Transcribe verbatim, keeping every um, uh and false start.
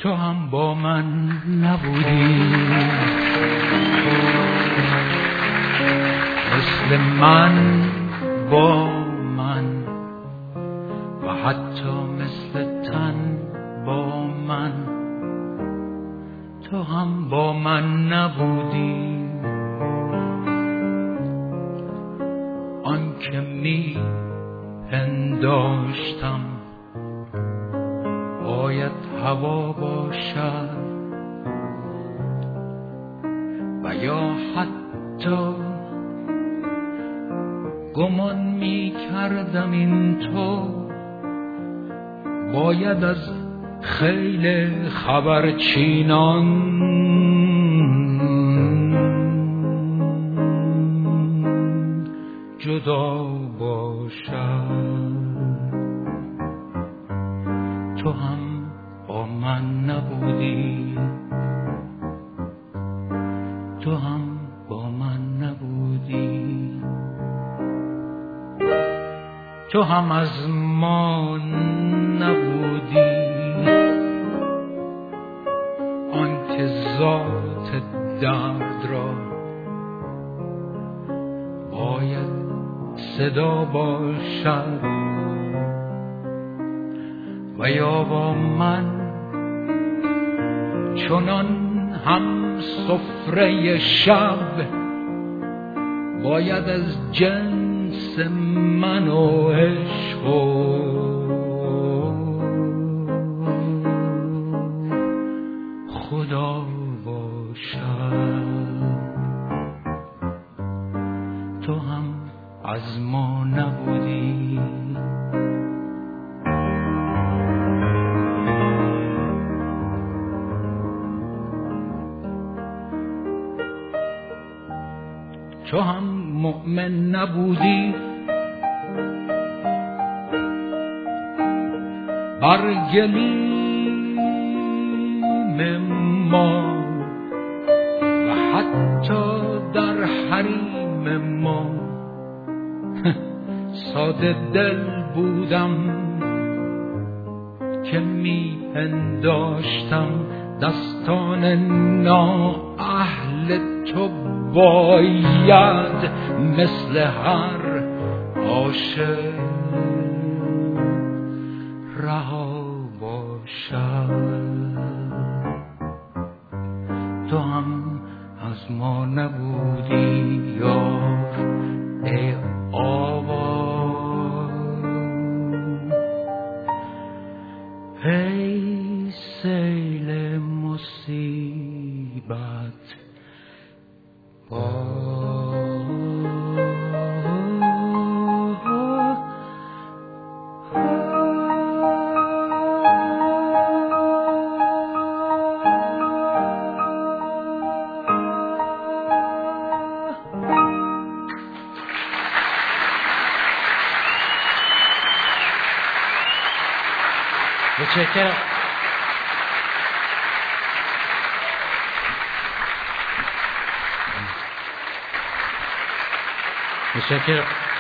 تو هم با من نبودی، مثل من با من و حتی مثل تن با من. تو هم با من نبودی، آن که می پنداشتم باید هوا باشد و یا حتی گمان می کردم این تو باید از خیل خبرچینان جدا باشد. تو هم با من نبودی، تو هم با من نبودی، تو هم از ما نبودی، آن که ذات درد را باید صدا باشد و یا با من چنان هم سفره شب باید از جنس من و عشق و خدا باشد. تو هم از ما نبودی، تو هم مؤمن نبودی بر گلیم ما و حتی در حریم ما ساده دل بودم که می پنداشتم دستان نااهل تو باید مثل هر عاشق رها باشد. تو هم از ما نبودی یار ای آوا، ای سیل مصیبت با متشکرم. متشکرم.